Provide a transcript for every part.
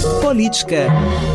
Política.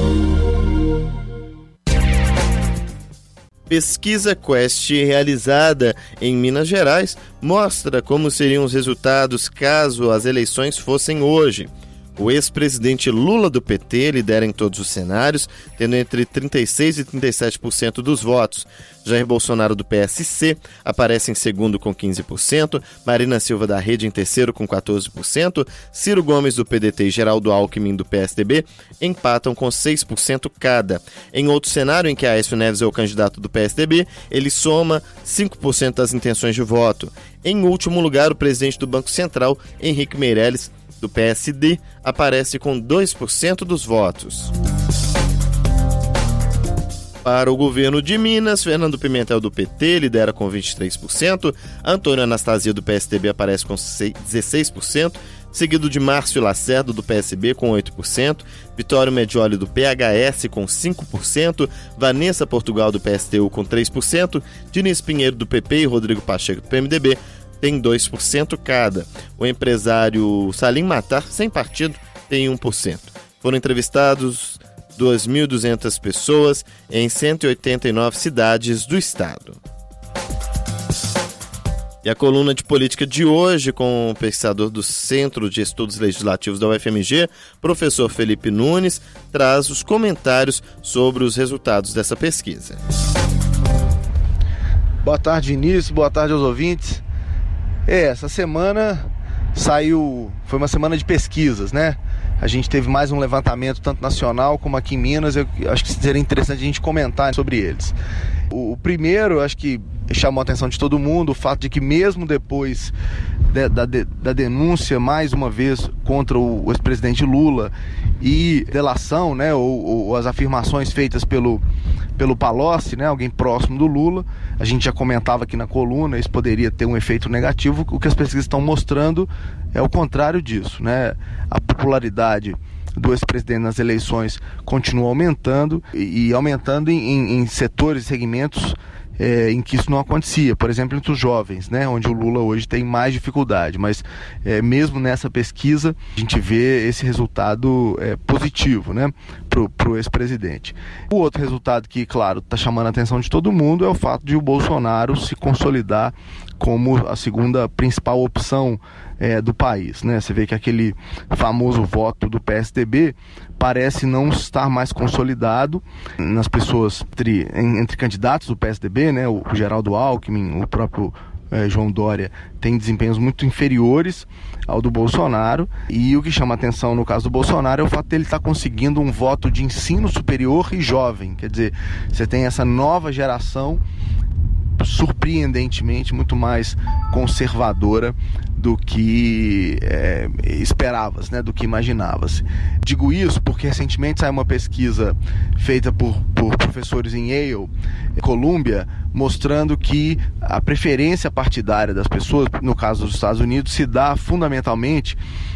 Pesquisa Quest realizada em Minas Gerais mostra como seriam os resultados caso as eleições fossem hoje. O ex-presidente Lula do PT lidera em todos os cenários, tendo entre 36% e 37% dos votos. Jair Bolsonaro do PSC aparece em segundo com 15%, Marina Silva da Rede em terceiro com 14%, Ciro Gomes do PDT e Geraldo Alckmin do PSDB empatam com 6% cada. Em outro cenário em que Aécio Neves é o candidato do PSDB, ele soma 5% das intenções de voto. Em último lugar, o presidente do Banco Central, Henrique Meirelles, do PSD, aparece com 2% dos votos. Para o governo de Minas, Fernando Pimentel do PT lidera com 23%, Antônio Anastasia do PSDB aparece com 16%, seguido de Márcio Lacerda do PSB com 8%, Vitório Medioli do PHS com 5%, Vanessa Portugal do PSTU com 3%, Diniz Pinheiro do PP e Rodrigo Pacheco do PMDB tem 2% cada. O empresário Salim Matar, sem partido, tem 1%. Foram entrevistados 2.200 pessoas em 189 cidades do estado. E a coluna de política de hoje, com o pesquisador do Centro de Estudos Legislativos da UFMG, professor Felipe Nunes, traz os comentários sobre os resultados dessa pesquisa. Boa tarde, Vinícius. Boa tarde aos ouvintes. Essa semana foi uma semana de pesquisas, né? A gente teve mais um levantamento tanto nacional como aqui em Minas. Eu acho que seria interessante a gente comentar sobre eles. O primeiro, acho que chamou a atenção de todo mundo, o fato de que mesmo depois da denúncia, mais uma vez, contra o ex-presidente Lula e delação, né, ou as afirmações feitas pelo Palocci, né, alguém próximo do Lula, a gente já comentava aqui na coluna, isso poderia ter um efeito negativo. O que as pesquisas estão mostrando é o contrário disso, né? A popularidade do ex-presidente nas eleições continua aumentando e aumentando em setores e segmentos em que isso não acontecia, por exemplo, entre os jovens, né, onde o Lula hoje tem mais dificuldade, mas mesmo nessa pesquisa a gente vê esse resultado positivo, né, para o ex-presidente. O outro resultado que, claro, está chamando a atenção de todo mundo é o fato de o Bolsonaro se consolidar como a segunda principal opção do país, né? Você vê que aquele famoso voto do PSDB parece não estar mais consolidado nas pessoas entre candidatos do PSDB, né? O Geraldo Alckmin, o próprio João Dória tem desempenhos muito inferiores ao do Bolsonaro, e o que chama atenção no caso do Bolsonaro é o fato de ele estar conseguindo um voto de ensino superior e jovem. Quer dizer, você tem essa nova geração surpreendentemente muito mais conservadora do que esperava-se, né, do que imaginava-se. Digo isso porque recentemente saiu uma pesquisa feita por professores em Yale, Columbia, mostrando que a preferência partidária das pessoas, no caso dos Estados Unidos, se dá fundamentalmente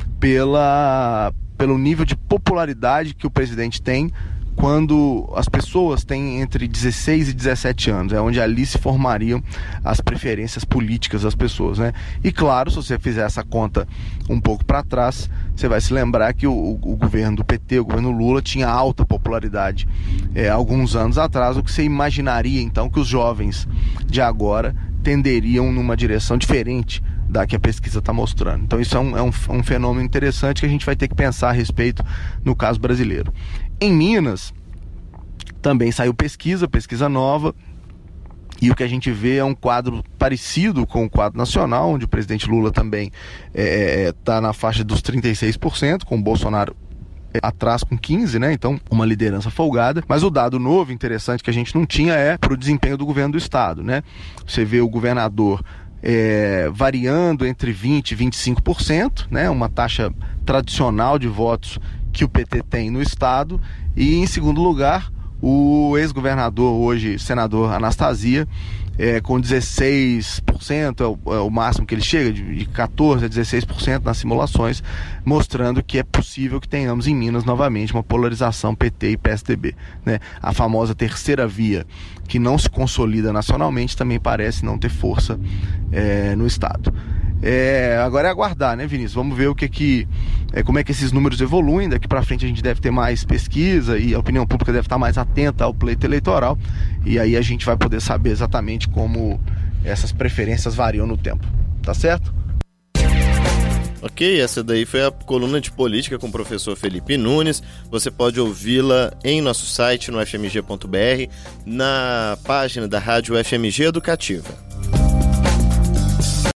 pelo nível de popularidade que o presidente tem quando as pessoas têm entre 16 e 17 anos, é onde ali se formariam as preferências políticas das pessoas, né? E claro, se você fizer essa conta um pouco para trás, você vai se lembrar que o governo do PT, o governo Lula, tinha alta popularidade alguns anos atrás, o que você imaginaria então que os jovens de agora tenderiam numa direção diferente da que a pesquisa está mostrando. Então isso é um fenômeno interessante que a gente vai ter que pensar a respeito no caso brasileiro. Em Minas, também saiu pesquisa nova, e o que a gente vê é um quadro parecido com o quadro nacional, onde o presidente Lula também está na faixa dos 36%, com o Bolsonaro atrás com 15%, né? Então, uma liderança folgada. Mas o dado novo, interessante, que a gente não tinha é para o desempenho do governo do estado, né? Você vê o governador variando entre 20% e 25%, né? Uma taxa tradicional de votos que o PT tem no estado. E em segundo lugar, o ex-governador, hoje senador Anastasia, com 16%, é o máximo que ele chega, de 14% a 16% nas simulações, mostrando que é possível que tenhamos em Minas novamente uma polarização PT e PSDB, né? A famosa terceira via, que não se consolida nacionalmente, também parece não ter força no estado. Agora é aguardar, né, Vinícius? Vamos ver como é que esses números evoluem. Daqui para frente a gente deve ter mais pesquisa e a opinião pública deve estar mais atenta ao pleito eleitoral. E aí a gente vai poder saber exatamente como essas preferências variam no tempo. Tá certo? Ok, essa daí foi a coluna de política com o professor Felipe Nunes. Você pode ouvi-la em nosso site no fmg.br, na página da Rádio FMG Educativa.